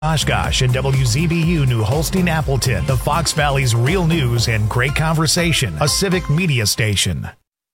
Oshkosh and WZBU New Holstein Appleton, the Fox Valley's real news and great conversation, a civic media station.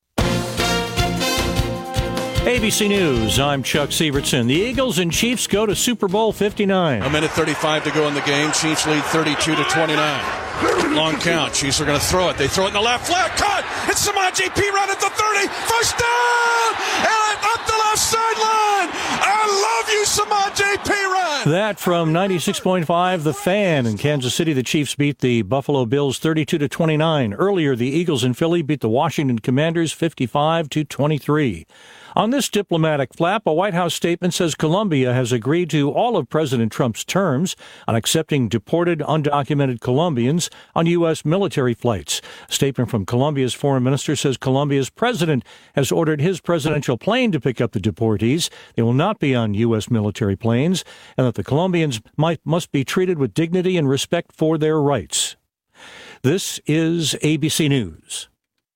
ABC News, I'm Chuck Sievertson. The Eagles and Chiefs go to Super Bowl 59. A minute 35 to go in the game. Chiefs lead 32-29. Long count. Chiefs are going to throw it. They throw it in the left flat. Cut! It's Samaje Perine at the 30. First down! And up the left sideline! I love you, Samaje Perine! That from 96.5 The Fan. In Kansas City, the Chiefs beat the Buffalo Bills 32-29. Earlier, the Eagles in Philly beat the Washington Commanders 55-23. On this diplomatic flap, a White House statement says Colombia has agreed to all of President Trump's terms on accepting deported, undocumented Colombians on U.S. military flights. A statement from Colombia's foreign minister says Colombia's president has ordered his presidential plane to pick up the deportees. They will not be on U.S. military planes, and that the Colombians must be treated with dignity and respect for their rights. This is ABC News.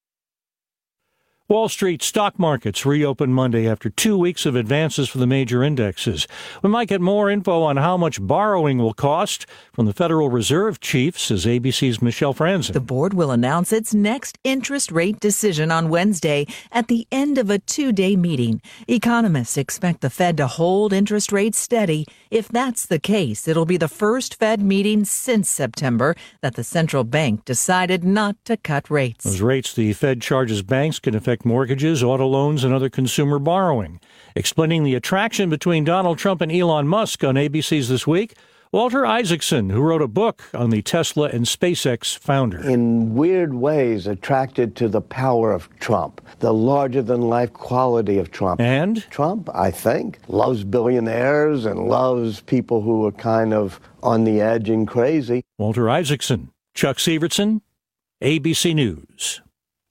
Wall Street stock markets reopened Monday after 2 weeks of advances for the major indexes. We might get more info on how much borrowing will cost from the Federal Reserve chief, says ABC's Michelle Franzen. The board will announce its next interest rate decision on Wednesday at the end of a 2-day meeting. Economists expect the Fed to hold interest rates steady. If that's the case, it'll be the first Fed meeting since September that the central bank decided not to cut rates. Those rates the Fed charges banks can affect mortgages, auto loans, and other consumer borrowing. Explaining the attraction between Donald Trump and Elon Musk on ABC's This Week, Walter Isaacson, who wrote a book on the Tesla and SpaceX founder. In weird ways, attracted to the power of Trump, the larger-than-life quality of Trump. And? Trump, I think, loves billionaires and loves people who are kind of on the edge and crazy. Walter Isaacson, Chuck Sievertson, ABC News.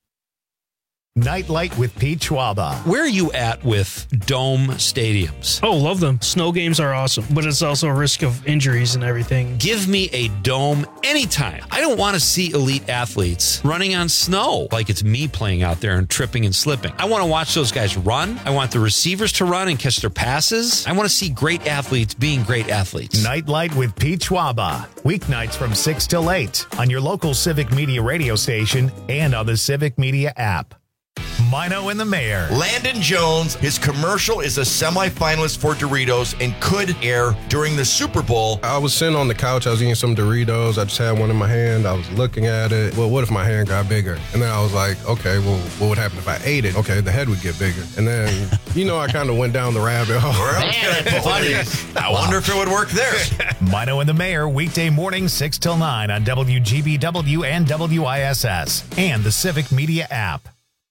Nightlight with Pete Schwaba. Where are you at with dome stadiums? Oh, love them. Snow games are awesome, but it's also a risk of injuries and everything. Give me a dome anytime. I don't want to see elite athletes running on snow like it's me playing out there and tripping and slipping. I want to watch those guys run. I want the receivers to run and catch their passes. I want to see great athletes being great athletes. Nightlight with Pete Schwaba. Weeknights from 6 till 8 on your local Civic Media radio station and on the Civic Media app. Mino and the Mayor. Landon Jones, his commercial is a semifinalist for Doritos and could air during the Super Bowl. I was sitting on the couch, I was eating some Doritos, I just had one in my hand, I was looking at it. Well, what if my hand got bigger? And then I was like, okay, well, what would happen if I ate it? Okay, the head would get bigger. And then, I kind of went down the rabbit hole. I wonder if it would work there. Mino and the Mayor, weekday morning 6 till 9 on WGBW and WISS and the Civic Media app.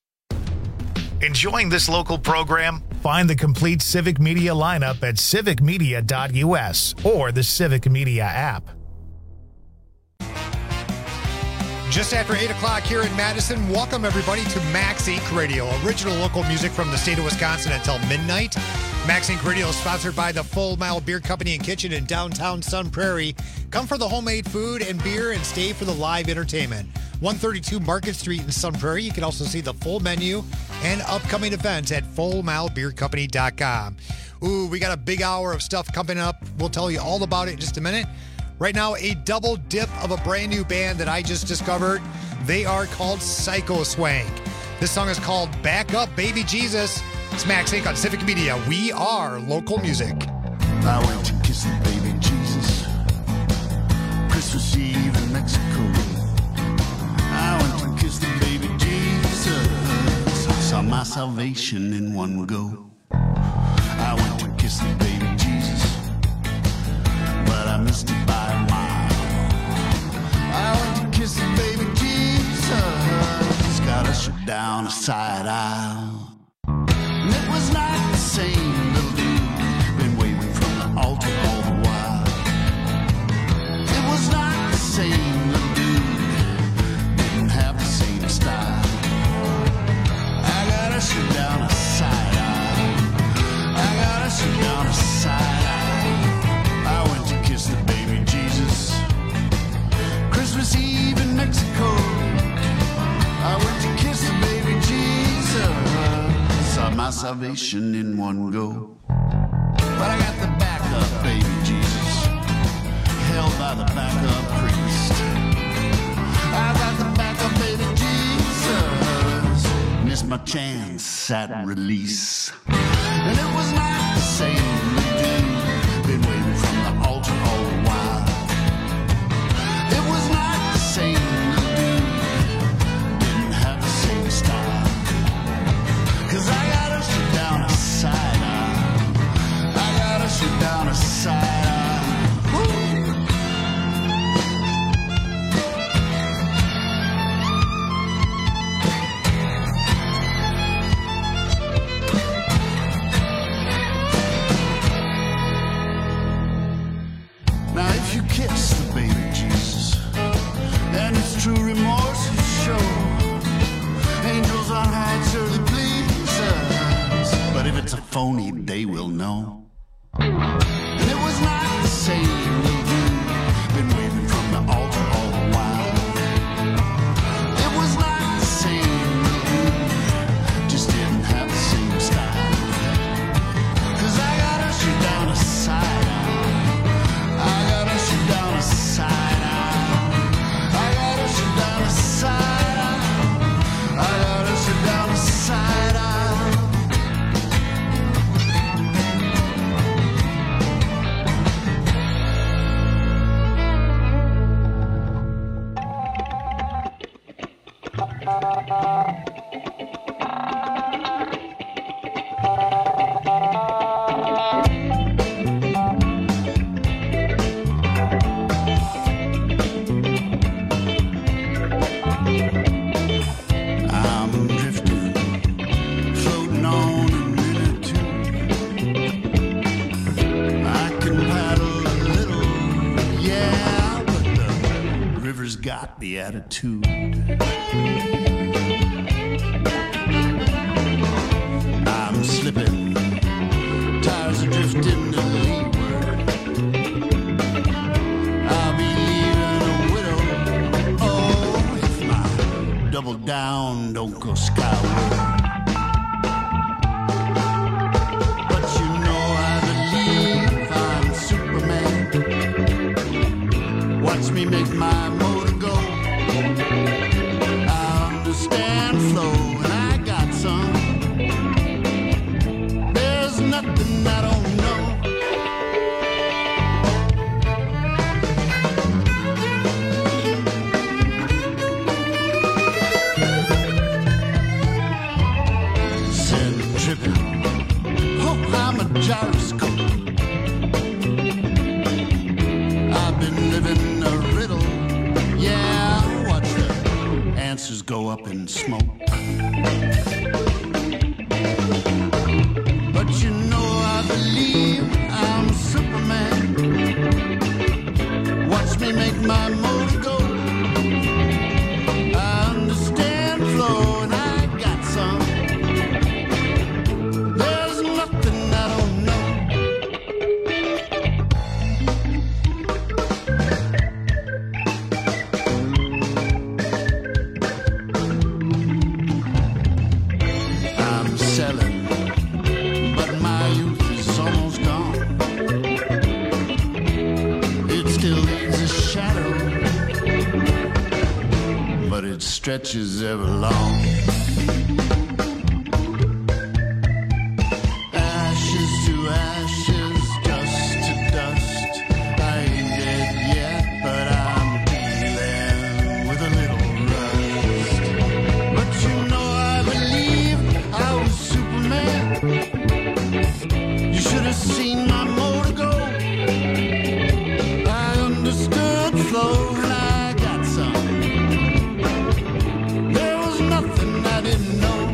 Enjoying this local program? Find the complete Civic Media lineup at civicmedia.us or the Civic Media app. Just after 8 o'clock here in Madison, welcome everybody to Max Inc. Radio, original local music from the state of Wisconsin until midnight. Max Inc. Radio is sponsored by the Full Mile Beer Company and Kitchen in downtown Sun Prairie. Come for the homemade food and beer and stay for the live entertainment. 132 Market Street in Sun Prairie. You can also see the full menu and upcoming events at fullmilebeercompany.com. Ooh, we got a big hour of stuff coming up. We'll tell you all about it in just a minute. Right now, a double dip of a brand new band that I just discovered. They are called Psycho Swank. This song is called Back Up, Baby Jesus. It's Max Inc. on Civic Media. We are local music. I went to kiss the baby Jesus. Christmas Eve in Mexico. I went to kiss the baby Jesus. Saw my salvation in one go. I went to kiss the baby Jesus, but I missed it by a mile. I went to kiss the baby Jesus. Got ushered down a side aisle. And it was not the same little dude been waving from the altar all the while. It was not the same little dude, didn't have the same style. I got ushered down a side aisle. I got ushered down a side aisle. I went to kiss the baby Jesus. Christmas Eve in Mexico. I went to kiss the baby Jesus. Saw my salvation in one go. But I got the backup, baby Jesus. chance at release. And it was not the same dude, been waiting from the altar all the while. It was not the same dude, didn't have the same style. 'Cause I gotta shoot down a side eye. I gotta shoot down a side eye. Woo! Kiss the baby Jesus, and it's true remorse you show. Angels on high surely please us, but if it's a phony, they will know. And it was not the same little dude, been waving from the altar all the while. It was not the same little dude, just didn't have the same style. 'Cause I gotta shoot down a side eye. I gotta shoot down a side eye. I gotta shoot down a side eye. I gotta shoot down a side eye. Got the attitude. I'm slipping, tires are drifting to leeward. I'll be leaving a widow. Oh, if my double down don't go skyward. But you know I believe I'm Superman. Watch me make my motor go. I understand flow and I got some. There's nothing I don't know. Centripetal. Oh, I'm a gyroscope. I've been living a riddle. Yeah, watch the answers go up in smoke. But you know I believe I'm Superman. Watch me make my motor go. I understand flow and I got some. There's nothing I don't know. Selling, but my youth is almost gone. It still leaves a shadow, but it stretches ever long. Ashes to ashes, dust to dust. I ain't dead yet, but I'm dealing with a little rust. But you know I believe I was Superman. You should have seen my motor go. I understood flow and I got some. There was nothing I didn't know.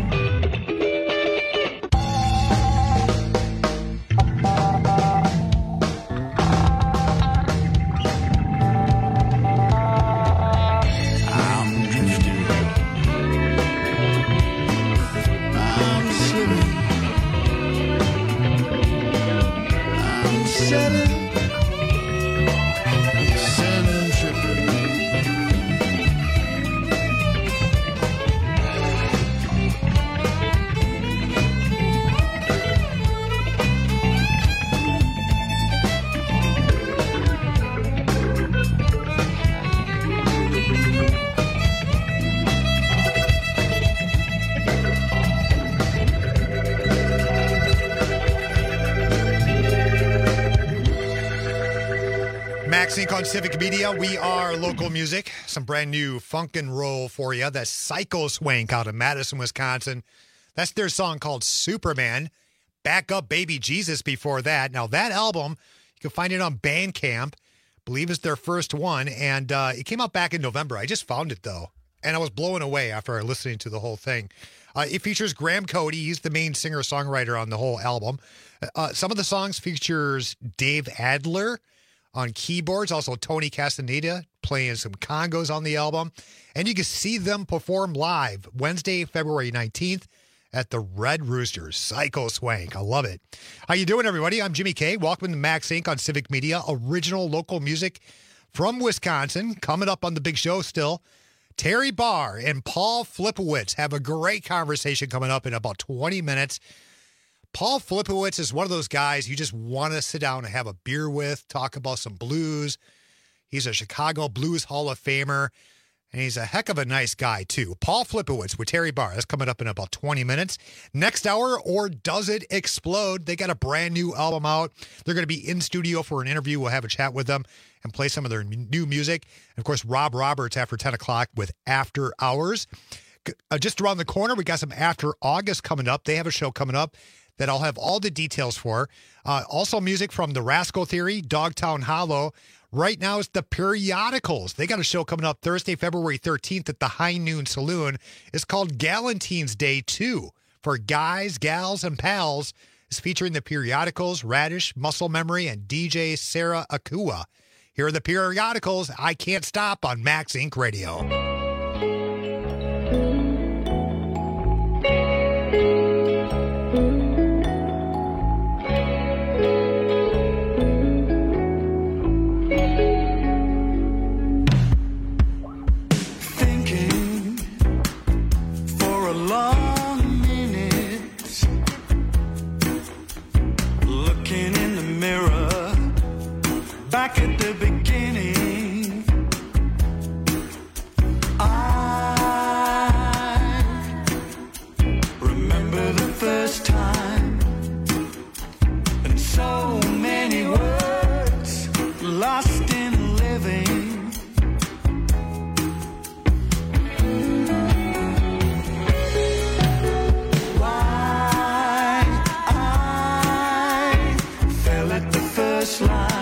Max Inc. on Civic Media. We are local music. Some brand new funk and roll for you. That's Psycho Swank out of Madison, Wisconsin. That's their song called Superman. Back Up Baby Jesus before that. Now, that album, you can find it on Bandcamp. I believe it's their first one. And it came out back in November. I just found it, though. And I was blown away after listening to the whole thing. It features Graham Cody. He's the main singer-songwriter on the whole album. Some of the songs features Dave Adler on keyboards, also Tony Castaneda playing some congos on the album. And you can see them perform live Wednesday, February 19th at the Red Roosters. Psycho Swank. I love it. How you doing, everybody? I'm Jimmy K. Welcome to Max Inc. on Civic Media, original local music from Wisconsin. Coming up on the big show still, Terry Barr and Paul Flipowitz have a great conversation coming up in about 20 minutes. Paul Flipowitz is one of those guys you just want to sit down and have a beer with, talk about some blues. He's a Chicago Blues Hall of Famer, and he's a heck of a nice guy, too. Paul Flipowitz with Terry Barr. That's coming up in about 20 minutes. Next hour, Or Does It Explode? They got a brand new album out. They're going to be in studio for an interview. We'll have a chat with them and play some of their new music. And, of course, Rob Roberts after 10 o'clock with After Hours. Just around the corner, we got some After August coming up. They have a show coming up that I'll have all the details for. Also music from The Rascal Theory, Dogtown Hollow. Right now it's the Periodicals. They got a show coming up Thursday, February 13th at the High Noon Saloon. It's called Galentine's Day 2 for guys, gals, and pals. It's featuring the Periodicals, Radish, Muscle Memory, and DJ Sarah Akua. Here are the Periodicals. I Can't Stop on Max Inc. Radio. Back at the beginning, I remember the first time, and so many words lost in living. Why I fell at the first line.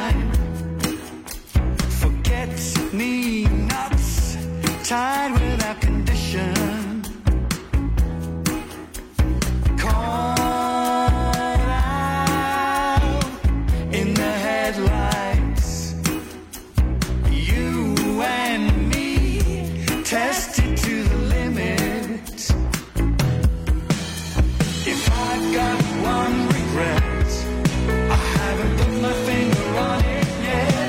Me nuts, tied without condition, caught out in the headlights. You and me tested to the limit. If I've got one regret, I haven't put my finger on it yet.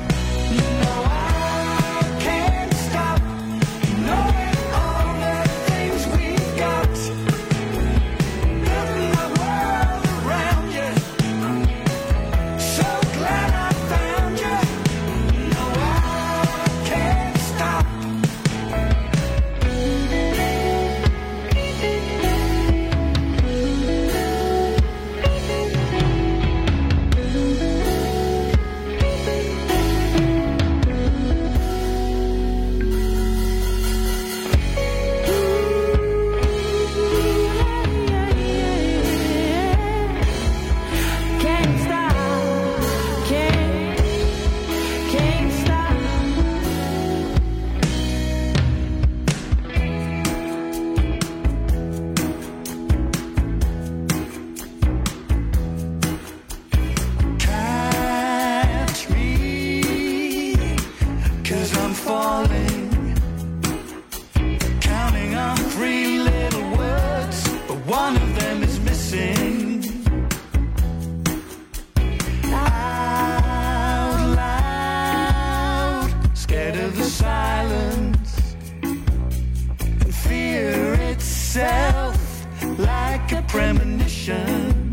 Like a premonition.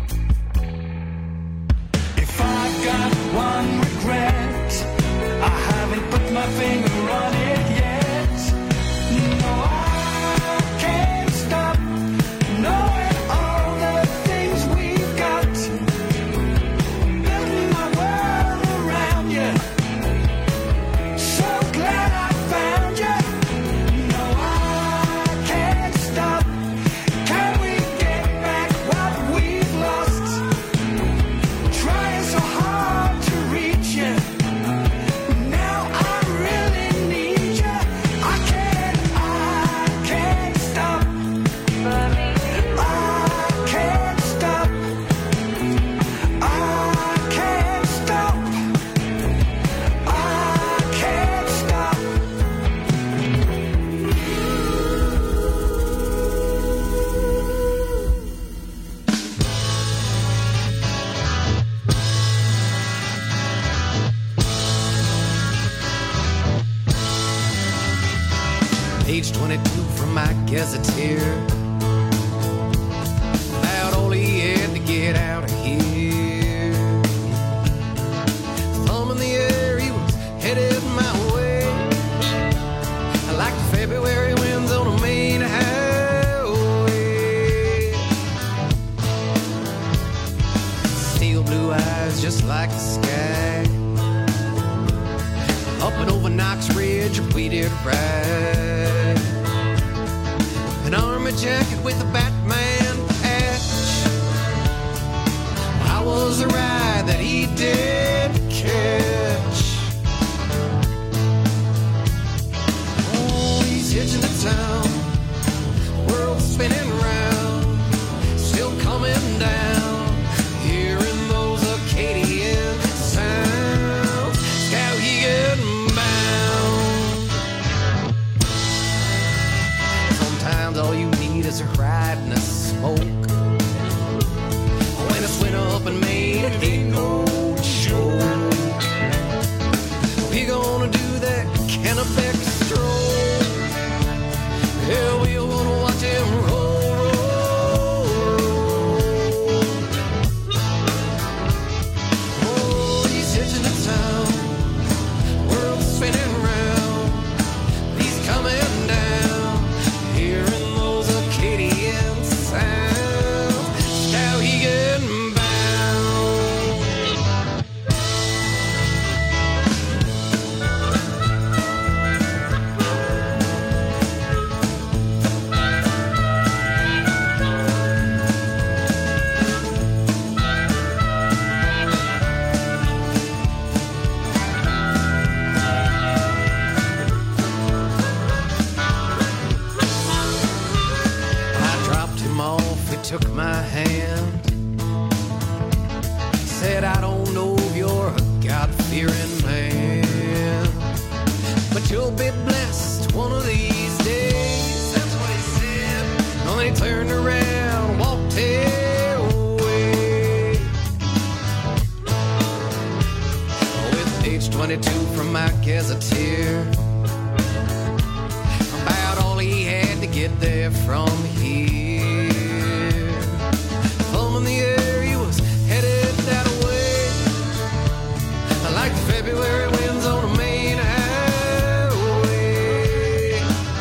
If I've got one regret, I haven't put my finger on it. Page 22 from my gazetteer. About all he had to get out of here. Thumb in the air, he was headed my way. Like the February winds on a main highway. Steel blue eyes just like the sky. Up and over Knox Ridge, we did ride. An army jacket with a Batman patch. I was the ride that he did catch. Oh, he's hitching to town, world spinning round, still coming down, hearing those Acadian sounds. Skowhegan bound. Sometimes all you need is a ride and a smoke. When it's winter up in Maine, it ain't no joke. We gonna do that Kennebec stroll. Yeah, we gonna watch him roll, roll, roll. Oh, he's hitching to town, world spinning round. He's coming down, hearing those Acadian sounds. Now he getting bound. I dropped him off, he took my hand. Said, I don't know if you're a God-fearing man, but you'll be blessed one of these days. That's what he said. And then he turned around, walked away. With page 22 from my gazetteer. About all he had to get there from here. Thumb in the air, he was headed that way. Like the February winds on a main highway.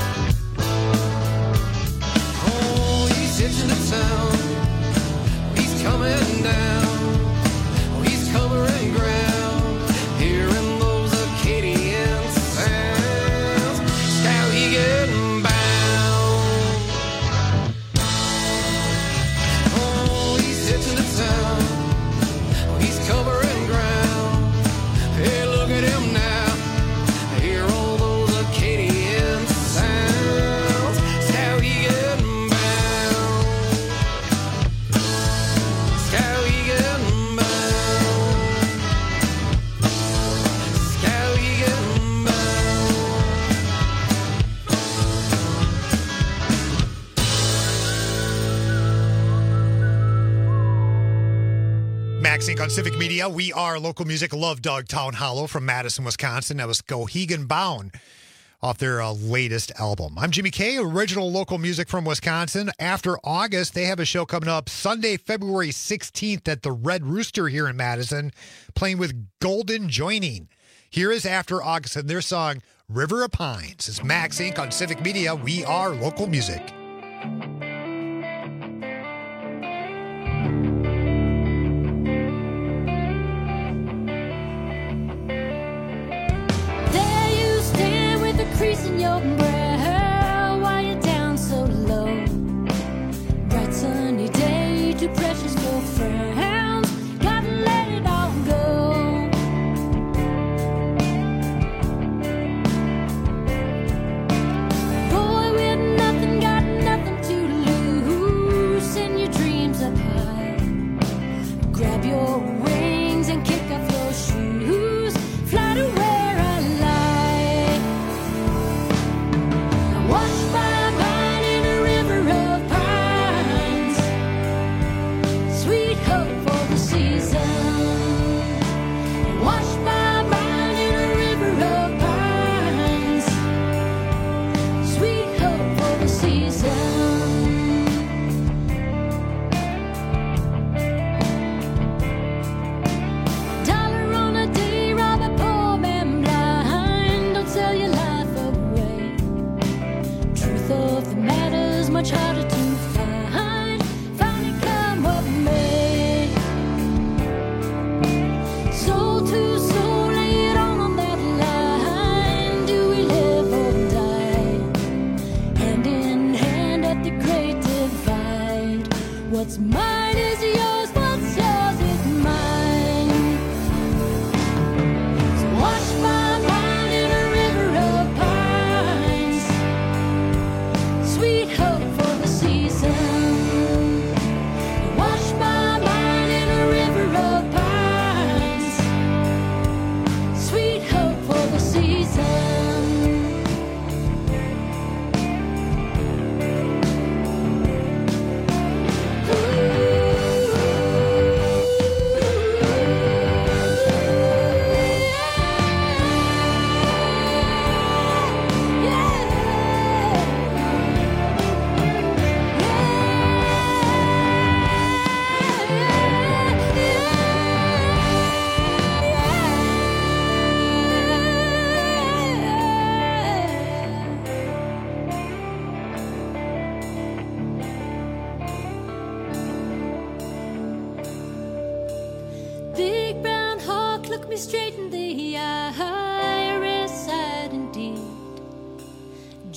Oh, he's hitching to town, he's coming down, oh, he's covering ground, hearing those Acadian sounds. Skowhegan bound. Oh, he's hitching to town, oh, he's covering ground. Hey, look at him now, hear all those Acadian sounds. Skowhegan bound. Skowhegan bound. Skowhegan bound. Max Inc. on Civic Media. We are local music. Love Dog Town Hollow from Madison, Wisconsin. That was Skowhegan Bound off their latest album. I'm Jimmy K, original local music from Wisconsin. After August, they have a show coming up Sunday, February 16th at the Red Rooster here in Madison, playing with Golden Joining. Here is After August and their song River of Pines. It's Max Inc. on Civic Media. We are local music. There you stand with a crease in your brow while you're down so low. Bright sunny day, too precious for frowns. Gotta let it all go. Boy with nothing, got nothing to lose. Send your dreams up high. Grab your wings and kick off your shoes. Fly to where I lie.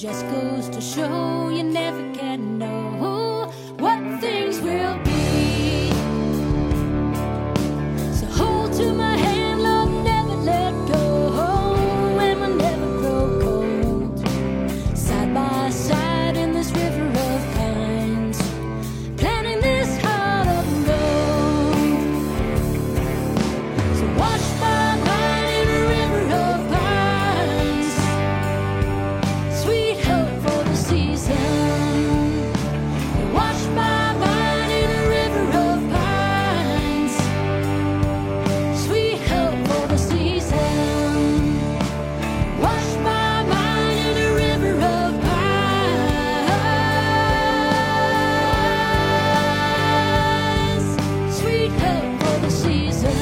just goes to show you never can know what things will be. So hold to my hand, love, never let go, and we'll never grow cold. Side by side in this river of pines, planting this heart of gold. So wash my mind in a river of pines, sweet hope for the season. Wash my mind in a river of pines, sweet hope for the season. Wash my mind in a river of pines, sweet hope for the season.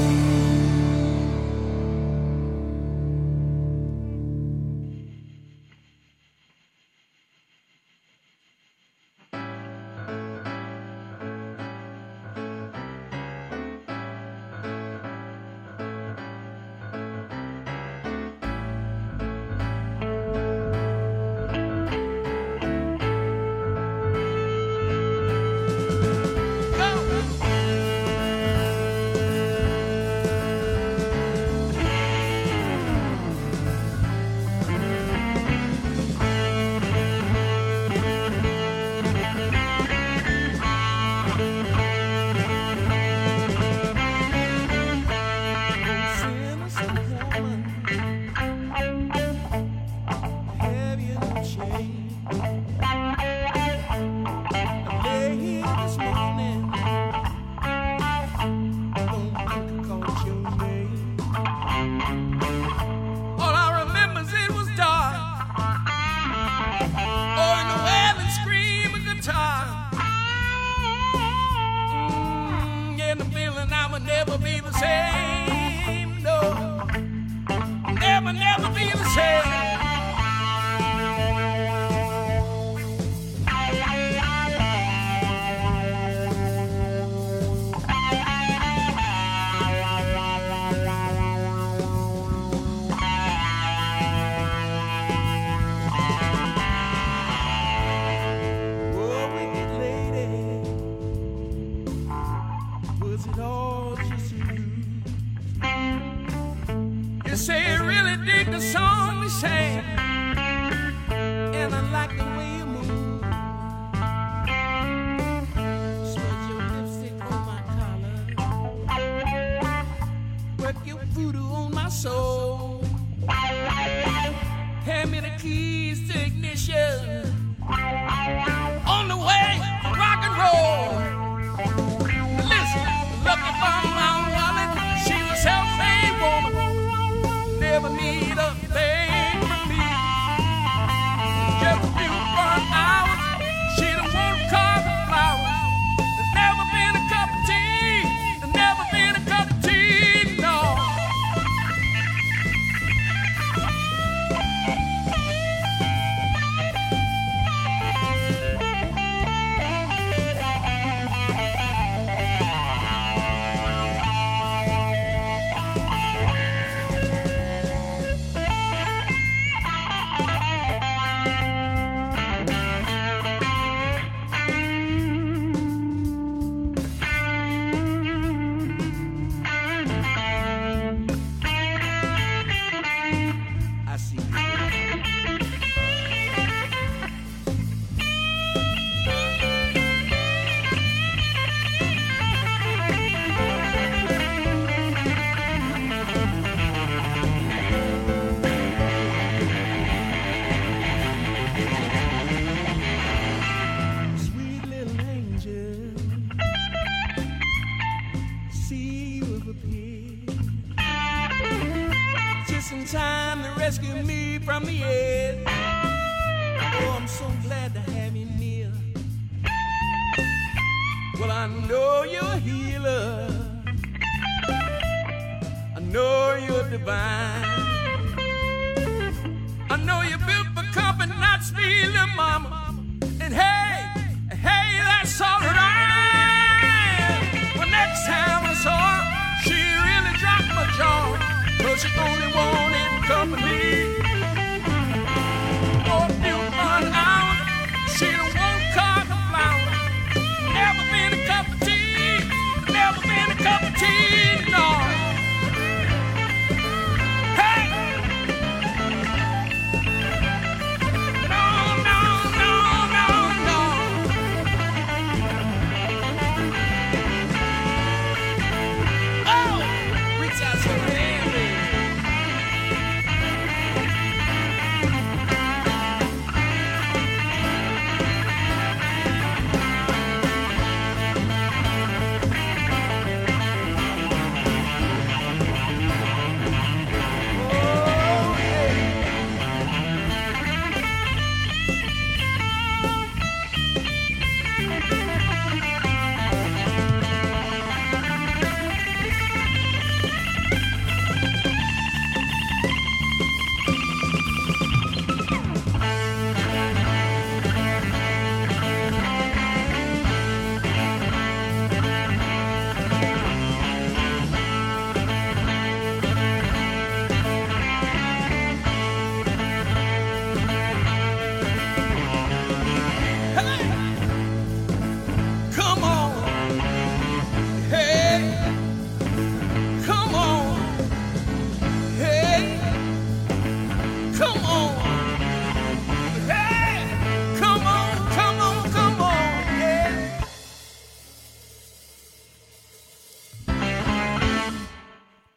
All I remember is it was dark. Oh, and the wailing scream of guitar. And the feeling I would never be the same. No, never be the same. Oh, wicked lady, was it all just you? You say you really dig the song we sang, and I like the way you move. Smudge your lipstick on my collar, work your voodoo on my soul. Hand me the keys to ignition. On the way, rock and roll. Listen, looking for my woman. She was self-made woman. Never need a thing from me. Just a few fun hours. She don't want carpet flowers. There's never been a cup of tea. There's never been a cup of tea, no. I see you. Sweet little angel, see you have appeared just in time to rescue me from the edge. Oh, I'm so glad to have you near. Well, I know you're a healer. I know you're divine. I know you're built for company, not speed, little mama. And hey, that's all right. Well, next time I saw her, she really dropped my jaw. 'Cause she only wanted company. Oh,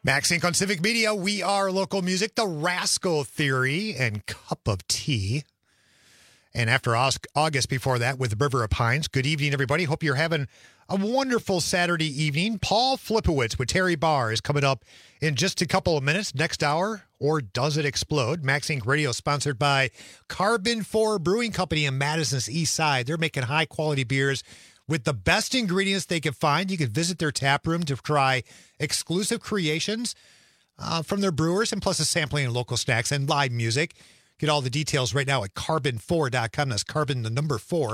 Max Inc. on Civic Media. We are local music, the Rascal Theory, and Cup of Tea. And after August before that with the River of Pines. Good evening, everybody. Hope you're having a wonderful Saturday evening. Paul Flipowitz with Terry Barr is coming up in just a couple of minutes. Next hour, or Does It Explode? Max Inc. Radio sponsored by Carbon 4 Brewing Company in Madison's East Side. They're making high-quality beers with the best ingredients they can find. You can visit their tap room to try exclusive creations from their brewers, and plus a sampling of local snacks and live music. Get all the details right now at carbon4.com. That's carbon, the number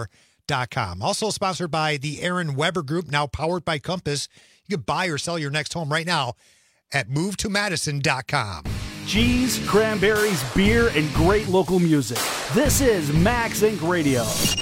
4.com. Also sponsored by the Aaron Weber Group, now powered by Compass. You can buy or sell your next home right now at movetomadison.com. Cheese, cranberries, beer, and great local music. This is Max Inc. Radio.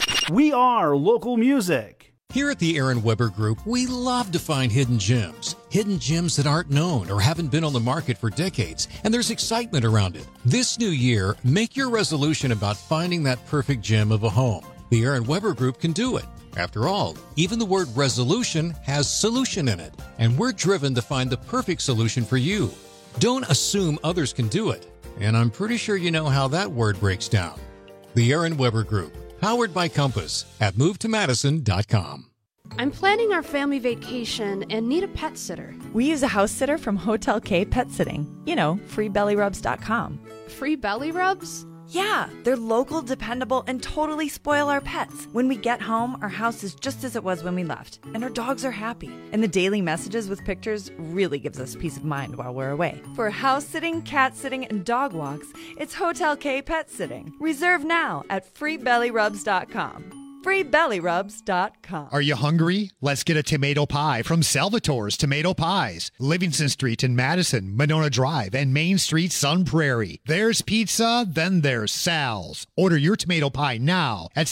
We are local music. Here at the Aaron Weber Group, we love to find hidden gems that aren't known or haven't been on the market for decades, and there's excitement around it. This new year, make your resolution about finding that perfect gem of a home. The Aaron Weber Group can do it. After all, even the word resolution has solution in it, and we're driven to find the perfect solution for you. Don't assume others can do it, and I'm pretty sure you know how that word breaks down. The Aaron Weber Group. Powered by Compass at movetomadison.com. I'm planning our family vacation and need a pet sitter. We use a house sitter from Hotel K Pet Sitting. You know, freebellyrubs.com. Free belly rubs? Yeah, they're local, dependable, and totally spoil our pets. When we get home, our house is just as it was when we left, and our dogs are happy. And the daily messages with pictures really gives us peace of mind while we're away. For house sitting, cat sitting, and dog walks, it's Hotel K Pet Sitting. Reserve now at freebellyrubs.com. freebellyrubs.com. Are you hungry? Let's get a tomato pie from Salvatore's Tomato Pies. Livingston Street in Madison, Monona Drive, and Main Street, Sun Prairie. There's pizza, then there's Sal's. Order your tomato pie now at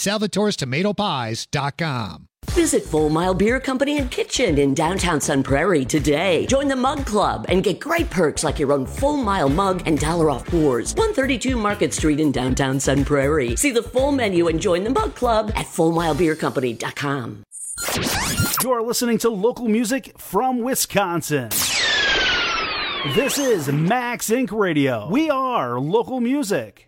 salvatorestomatopies.com. Visit Full Mile Beer Company and Kitchen in downtown Sun Prairie today. Join the Mug Club and get great perks like your own Full Mile mug and $1 off pours. 132 Market Street in downtown Sun Prairie. See the full menu and join the Mug Club at FullMileBeerCompany.com. You're listening to local music from Wisconsin. This is Max Inc. Radio. We are local music.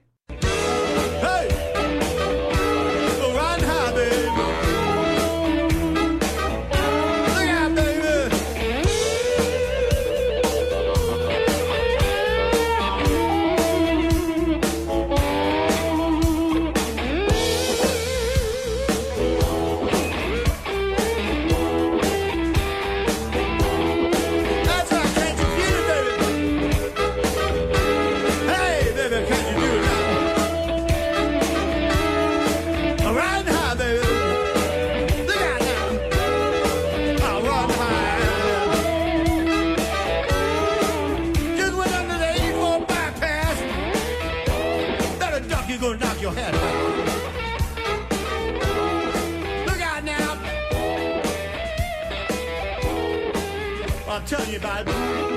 Tell you about it.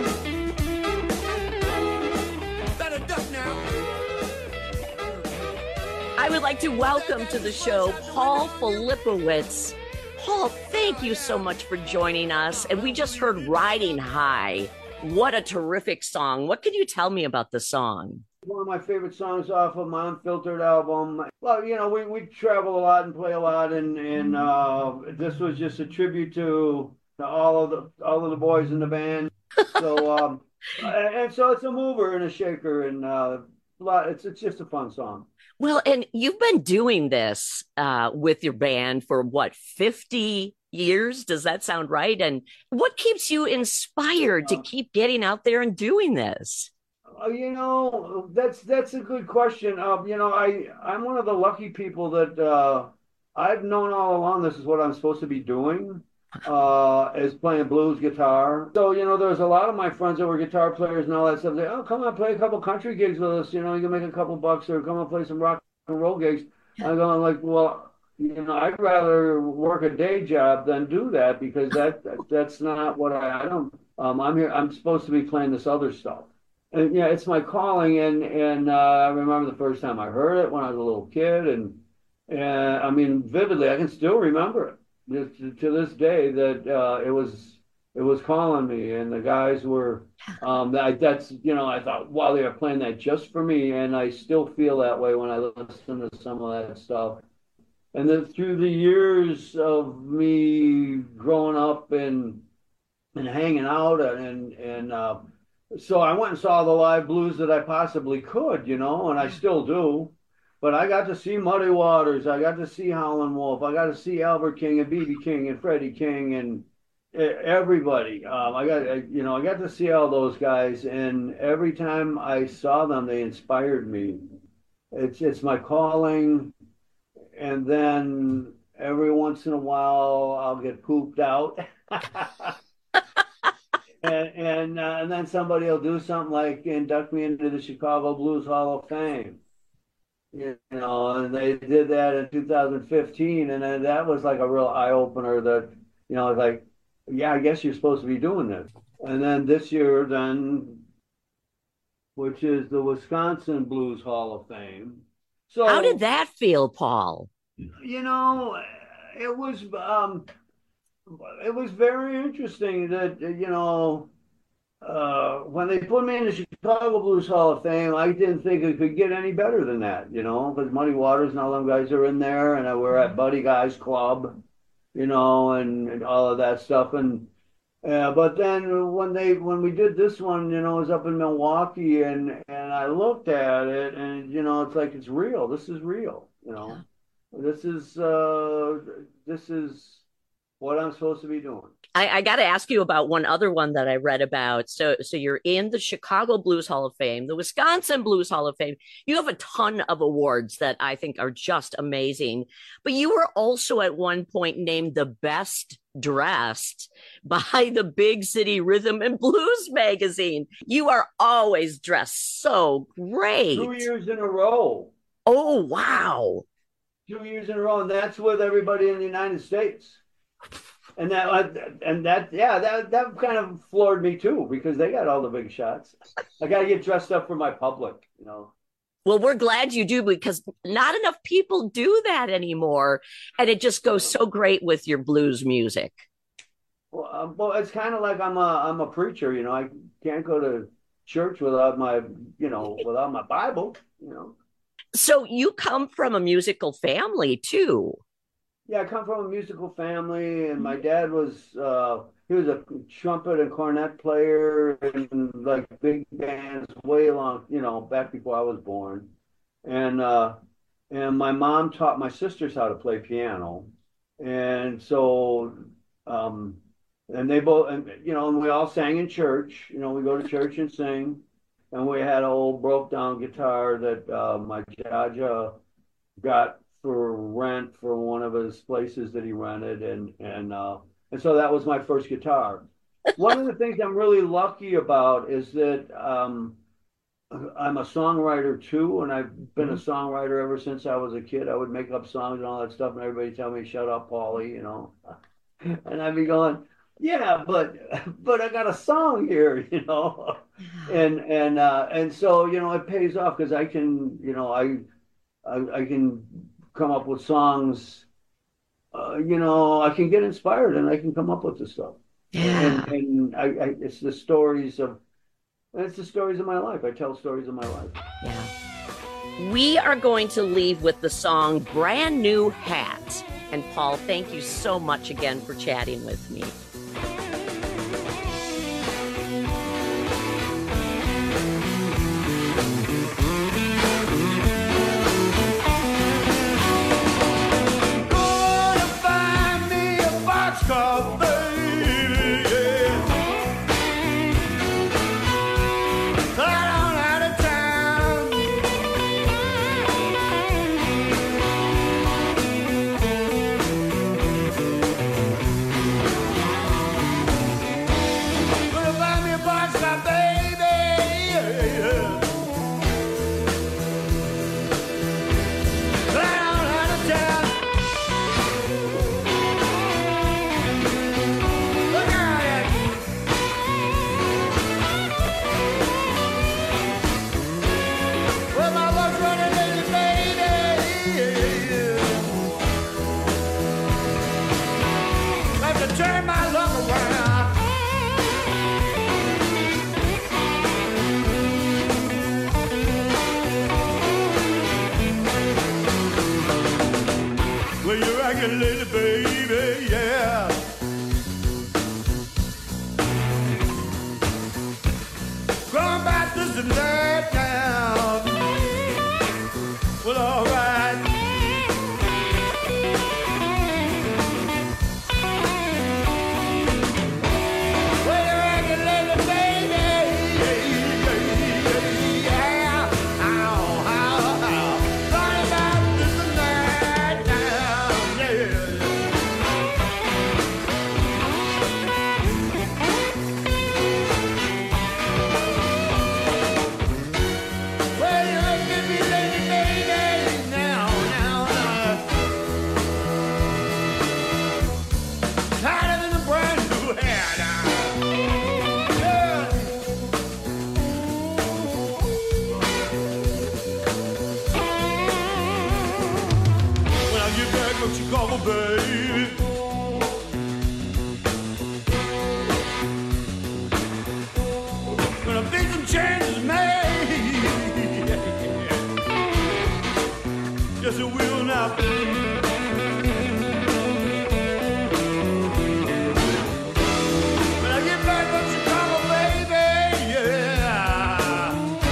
Better duck now. I would like to welcome to the show Paul Flipowitz. Paul, thank you so much for joining us. And we just heard Riding High. What a terrific song. What can you tell me about the song? One of my favorite songs off of my Unfiltered album. Well, you know, we travel a lot and play a lot, and this was just a tribute to all of the boys in the band. So and so it's a mover and a shaker, and it's just a fun song. Well, and you've been doing this with your band for what, 50 years? Does that sound right? And what keeps you inspired to keep getting out there and doing this? You know, that's a good question. You know, I'm one of the lucky people that I've known all along this is what I'm supposed to be doing. Is playing blues guitar. So, you know, there's a lot of my friends that were guitar players and all that stuff. They, oh, come on, play a couple country gigs with us. You know, you can make a couple bucks, or come and play some rock and roll gigs. I'm going like, well, you know, I'd rather work a day job than do that, because that's not what I don't. I'm here. I'm supposed to be playing this other stuff. And yeah, it's my calling. And I remember the first time I heard it when I was a little kid, and I mean, vividly, I can still remember it. To this day, that it was it was calling me, and the guys were. That's I thought, wow, they are playing that just for me, and I still feel that way when I listen to some of that stuff. And then through the years of me growing up and hanging out and so I went and saw the live blues that I possibly could, and I still do. But I got to see Muddy Waters, I got to see Howlin' Wolf, I got to see Albert King and B.B. King and Freddie King and everybody. I got to see all those guys, and every time I saw them, they inspired me. It's my calling. And then every once in a while, I'll get pooped out. and then somebody will do something like induct me into the Chicago Blues Hall of Fame. And they did that in 2015, and then that was like a real eye-opener that, it's like, yeah, I guess you're supposed to be doing this. And then this year, which is the Wisconsin Blues Hall of Fame. So how did that feel, Paul? It was very interesting that when they put me in the Chicago Blues Hall of Fame, I didn't think it could get any better than that, because Muddy Waters and all them guys are in there, and we're at Buddy Guy's Club, and all of that stuff, but then when we did this one, it was up in Milwaukee, and I looked at it, and it's like, it's real. This is real. Yeah. This is what I'm supposed to be doing. I got to ask you about one other one that I read about. So you're in the Chicago Blues Hall of Fame, the Wisconsin Blues Hall of Fame. You have a ton of awards that I think are just amazing. But you were also at one point named the best dressed by the Big City Rhythm and Blues magazine. You are always dressed so great. 2 years in a row. Oh, wow. 2 years in a row, and that's with everybody in the United States. And that kind of floored me too, because they got all the big shots. I got to get dressed up for my public, Well, we're glad you do, because not enough people do that anymore, and it just goes so great with your blues music. Well, it's kind of like I'm a preacher, I can't go to church without my Bible, So you come from a musical family too. Yeah, I come from a musical family, and my dad was he was a trumpet and cornet player in like big bands way long, back before I was born. And my mom taught my sisters how to play piano. And so and they both, and we all sang in church. We go to church and sing. And we had an old broke down guitar that my Jaja got for rent for one of his places that he rented, and so that was my first guitar. One of the things I'm really lucky about is that I'm a songwriter too, and I've been a songwriter ever since I was a kid. I would make up songs and all that stuff, and everybody tell me, "Shut up, Paulie," and I'd be going, "Yeah, but I got a song here," and so it pays off, because I can I can come up with songs, I can get inspired, and I can come up with the stuff. Yeah. And it's the stories of my life. I tell stories of my life. Yeah. We are going to leave with the song Brand New Hat. And Paul, thank you so much again for chatting with me. regular, baby, yeah. Going back this and that now. Well, all right. Chicago, baby. Gonna be some changes made. Yes, it will now. When I get back from Chicago, baby, yeah.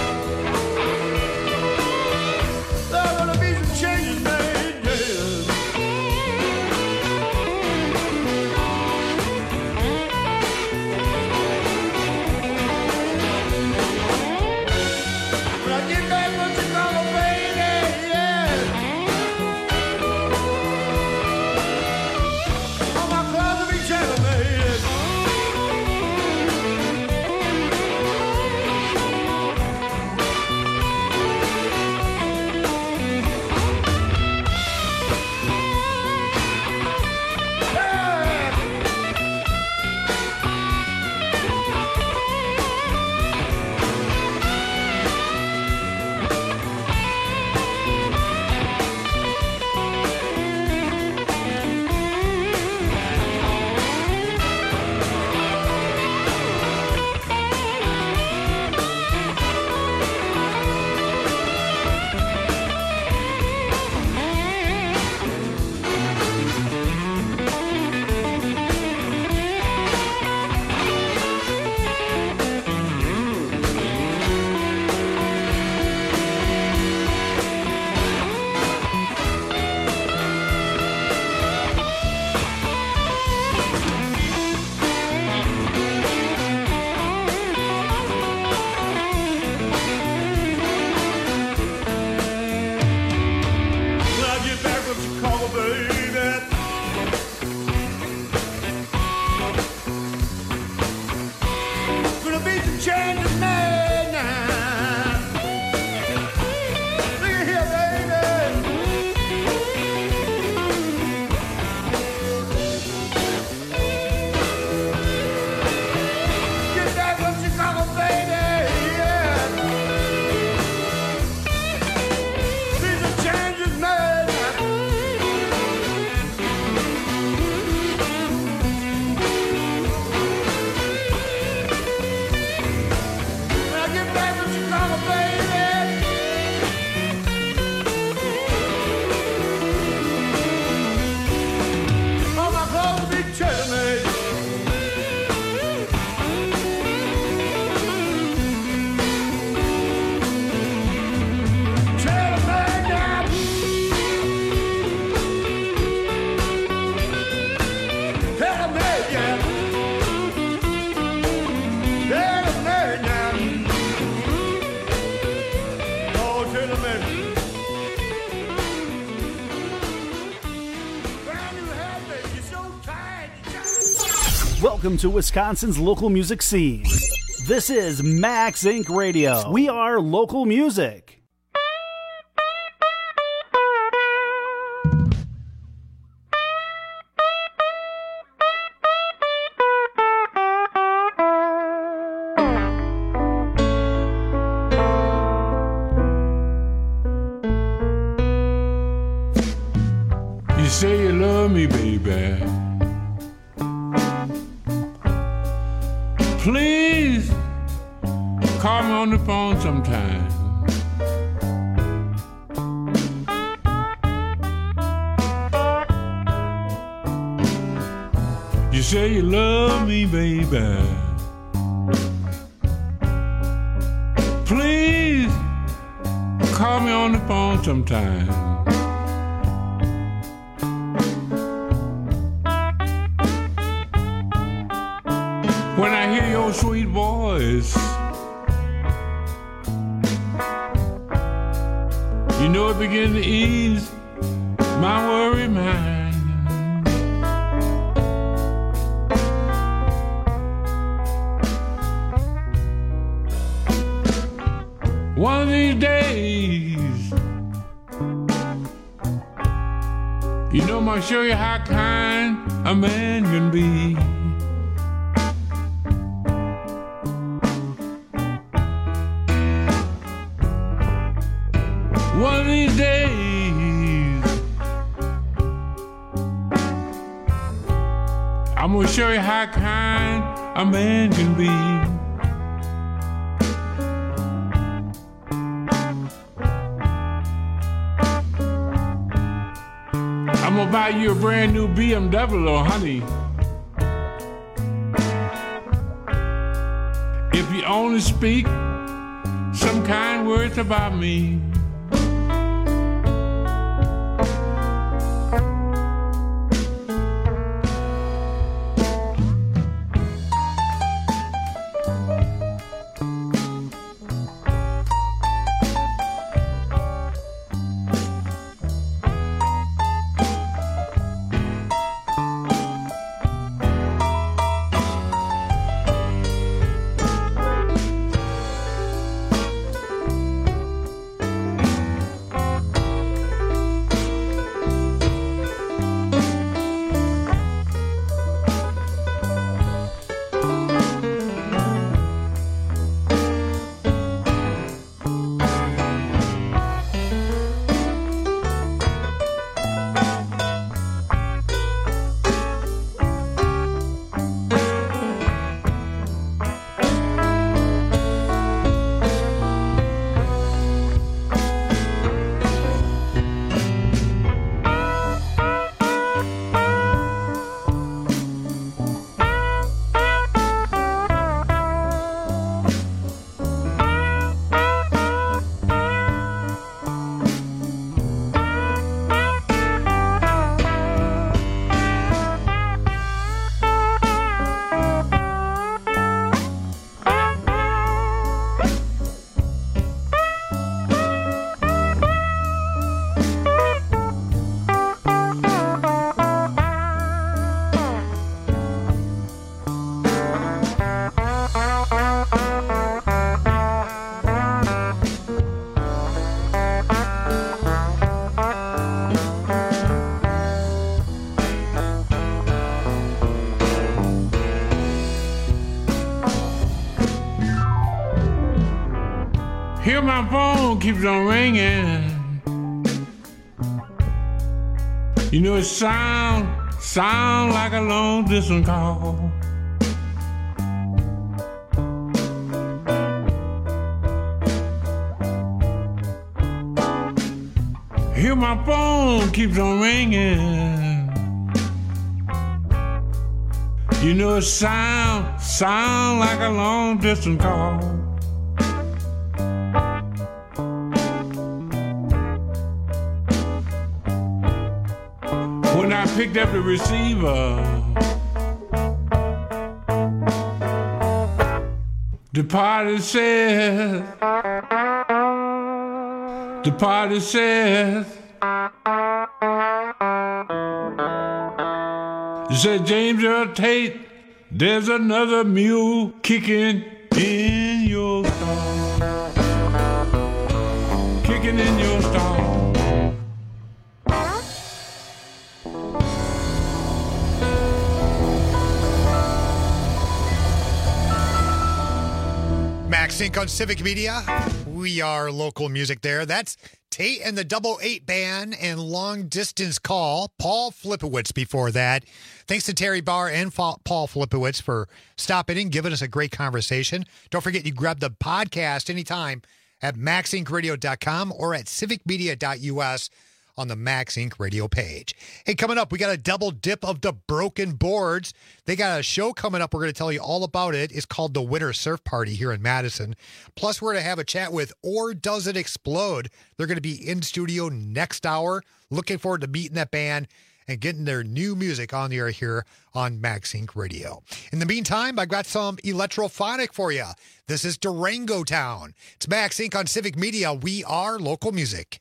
There's gonna be some changes made, yeah. Welcome to Wisconsin's local music scene. This is Max Inc. Radio. We are local music. You say you love me, baby. Please call me on the phone sometime. say you love me, baby. Please call me on the phone sometime. When I hear your sweet voice, you know it begins to ease my worry mind. One of these days, you know I'm gonna show you how kind a man can be. One of these days, I'm gonna show you how kind a man can be. I'm gonna buy you a brand new BMW, honey. If you only speak some kind words about me. Hear my phone keeps on ringing. You know it sound like a long distance call. Hear my phone keeps on ringing. You know it sound like a long distance call. When I picked up the receiver, the party says, it said, James Earl Tate, there's another mule kicking in your stall. Kicking in your stall. Max Inc. on Civic Media. We are local music there. That's Tate and the Double 8 Band and Long Distance Call. Paul Flipowitz before that. Thanks to Terry Barr and Paul Flipowitz for stopping in, giving us a great conversation. Don't forget, you grab the podcast anytime at maxincradio.com or at civicmedia.us. on the Max Inc. radio page. Hey, coming up, we got a double dip of the Broken Boards. They got a show coming up. We're going to tell you all about it. It's called the Winter Surf Party here in Madison. Plus, we're going to have a chat with Or Does It Explode? They're going to be in studio next hour. Looking forward to meeting that band and getting their new music on the air here on Max Inc. Radio. In the meantime, I've got some electrophonic for you. This is Durango Town. It's Max Inc. on Civic Media. We are local music.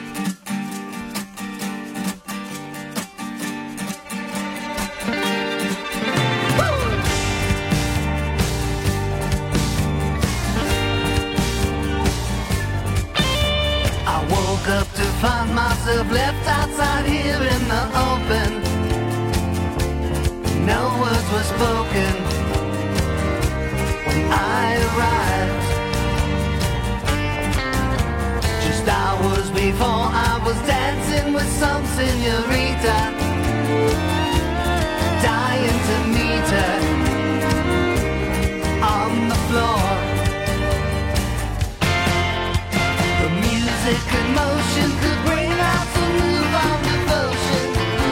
I woke up to find myself left outside here in the open. No words were spoken when I arrived. Just hours before I was dancing with some señorita, dying to meet her on the floor. The music and motion could bring out some newfound devotion,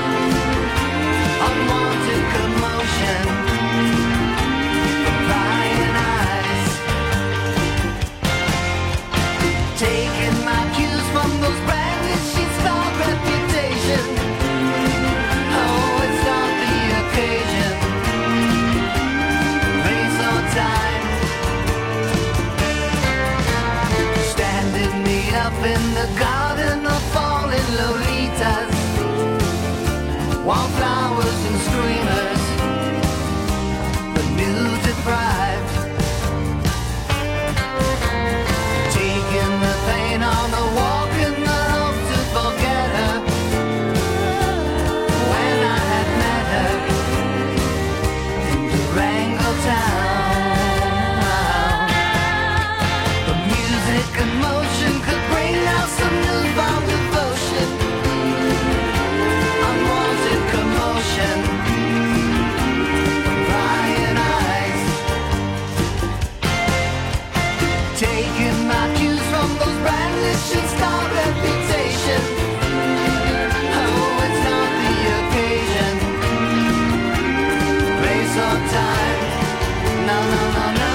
unwanted commotion from prying eyes, taking my cues from those branded sheets of reputation. Oh, it's not the occasion, place or time. Standing me up in the garden of fallen Lolitas, wildflowers and screamers, the new deprived, taking the pain on the walk in the hope to forget her. When I had met her in Durango Town, the music and motion could bring out some newfound devotion, unwanted commotion, prying eyes, taking my cues from those brandished star reputation. Oh, it's not the occasion, place or time. No, no, no, no.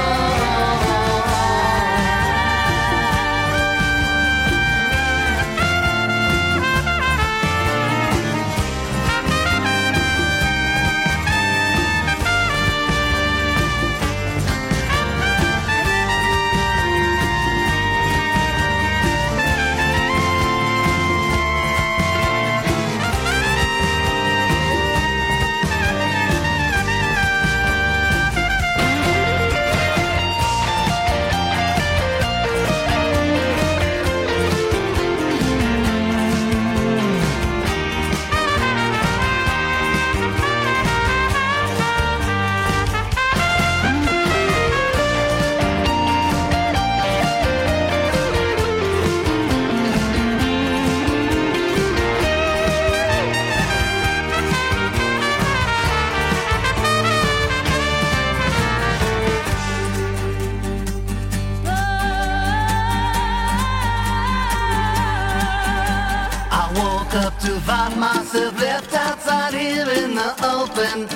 I woke up to find myself left outside here in the open.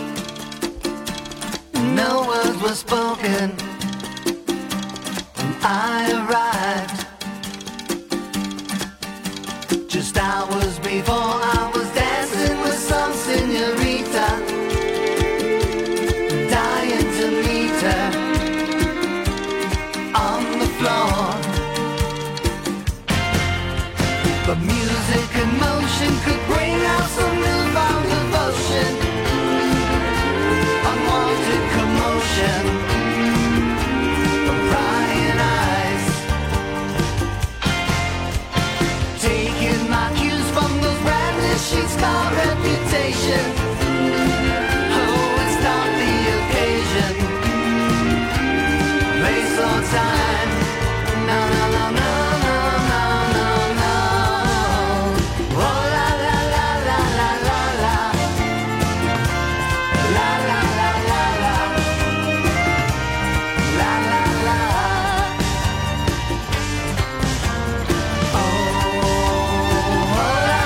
No words were spoken when I arrived. Just hours before I was dancing with some señorita, dying to meet her on the floor. The music and motion could bring out some newfound devotion, unwanted commotion, from prying eyes, taking my cues from those branded sheets called reputation. Oh, it's not the occasion, place or time. No, no, no, no, no, no, no, no. Oh, la, la, la, la, la, la, la. La, la, la, la, la. La, la, la. Oh, la,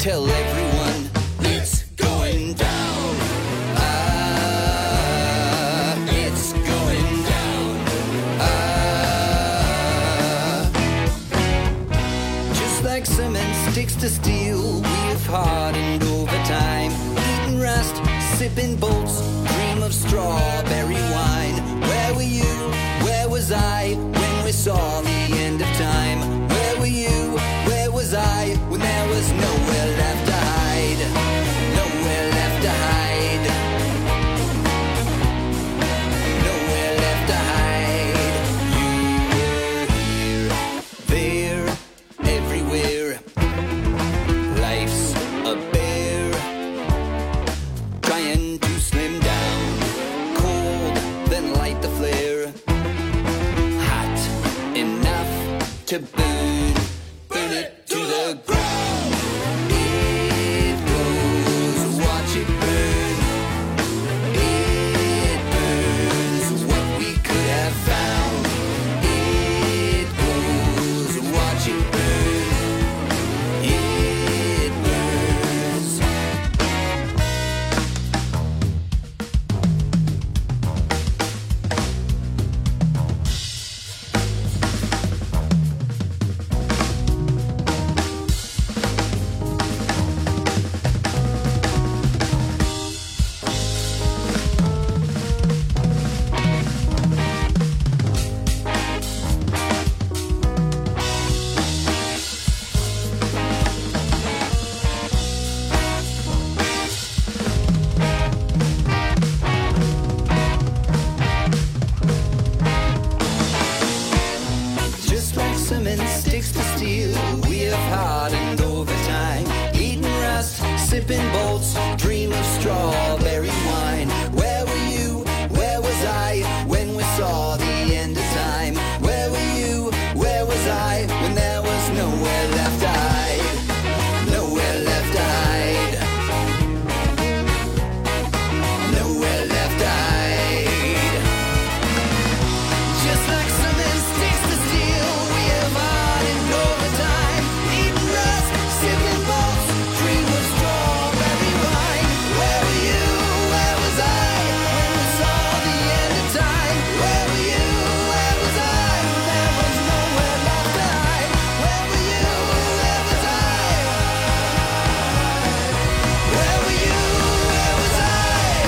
tell everyone it's going down. It's going down. Just like cement sticks to steel, we've hardened over time. Eating rust, sipping bolts, dream of strawberry wine. Where were you? Where was I when we saw the end of time? Where were you? Where was I when there was nowhere left to hide? Nowhere left to hide. Nowhere left to hide. You were here, there, everywhere. Life's a bear, trying to slim down. Cold, then light the flare. Hot enough to burn it to the ground. It goes, watch it burn. It burns what we could have found. It goes, watch it burn. It burns. Just like cement sticks to steel, we have hardened over time. Eating rust, sipping bolts, dream of strawberry wine. Where were you? Where was I when we saw the end of time? Where were you? Where was I when there was nowhere left to hide? Nowhere left to hide. Nowhere left to hide. Just like cement sticks to steel, we have hardened over time. Eating rust, sipping bolts, dream of strawberry wine. Where were you? Where was I when we saw the end of time? Where were you? Where was I when there was nowhere left to hide? Where were you? Where was I? Where were you? Where was I?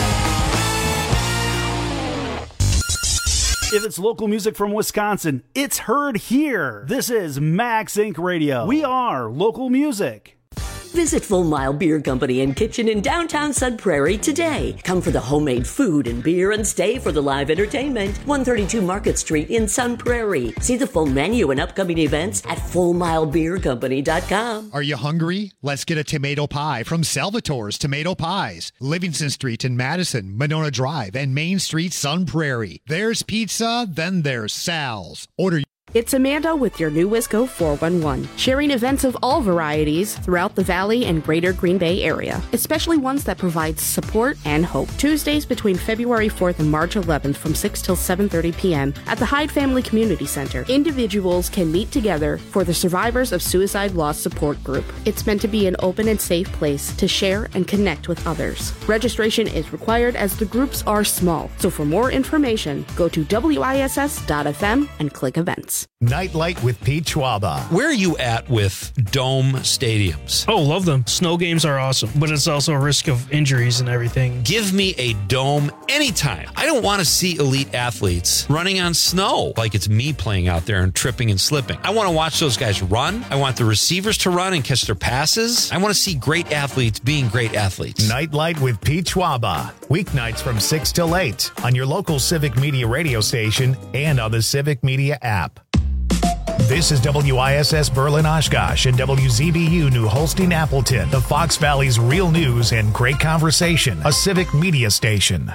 If it's local music from Wisconsin, it's heard here. This is Max Inc. Radio. We are local music. Visit Full Mile Beer Company and Kitchen in downtown Sun Prairie today. Come for the homemade food and beer and stay for the live entertainment. 132 Market Street in Sun Prairie. See the full menu and upcoming events at FullMileBeerCompany.com. Are you hungry? Let's get a tomato pie from Salvatore's Tomato Pies. Livingston Street in Madison, Monona Drive, and Main Street, Sun Prairie. There's pizza, then there's Sal's. Order. It's Amanda with your new Wisco 411, sharing events of all varieties throughout the Valley and Greater Green Bay area, especially ones that provide support and hope. Tuesdays between February 4th and March 11th from 6 till 7:30 p.m. at the Hyde Family Community Center. Individuals can meet together for the Survivors of Suicide Loss Support Group. It's meant to be an open and safe place to share and connect with others. Registration is required as the groups are small, so for more information, go to wiss.fm and click events. Nightlight with Pete Schwaba. Where are you at with dome stadiums? Oh, love them. Snow games are awesome, but it's also a risk of injuries and everything. Give me a dome anytime. I don't want to see elite athletes running on snow like it's me playing out there and tripping and slipping. I want to watch those guys run. I want the receivers to run and catch their passes. I want to see great athletes being great athletes. Nightlight with Pete Schwaba. Weeknights from 6 till 8 on your local Civic Media radio station and on the Civic Media app. This is WISS Berlin Oshkosh and WZBU New Holstein Appleton, the Fox Valley's real news and great conversation, a Civic Media station.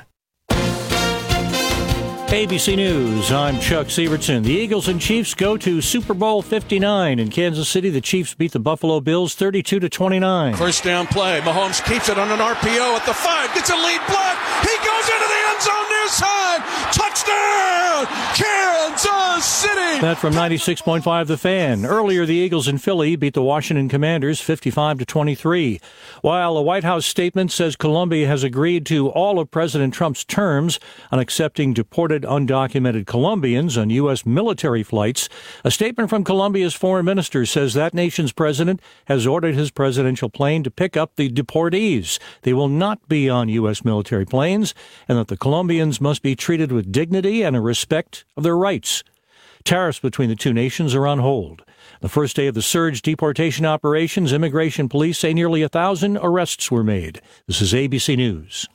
ABC News, I'm Chuck Sievertson. The Eagles and Chiefs go to Super Bowl 59 in Kansas City. The Chiefs beat the Buffalo Bills 32-29. First down play. Mahomes keeps it on an RPO at the 5. Gets a lead block. He goes into the end zone near side. Touchdown. Touchdown, Kansas City! That from 96.5 The Fan. Earlier, the Eagles in Philly beat the Washington Commanders 55-23. While a White House statement says Colombia has agreed to all of President Trump's terms on accepting deported undocumented Colombians on U.S. military flights, a statement from Colombia's foreign minister says that nation's president has ordered his presidential plane to pick up the deportees. They will not be on U.S. military planes, and that the Colombians must be treated with dignity and a respect of their rights. Tariffs between the two nations are on hold. The first day of the surge deportation operations, immigration police say nearly 1,000 arrests were made. This is ABC News.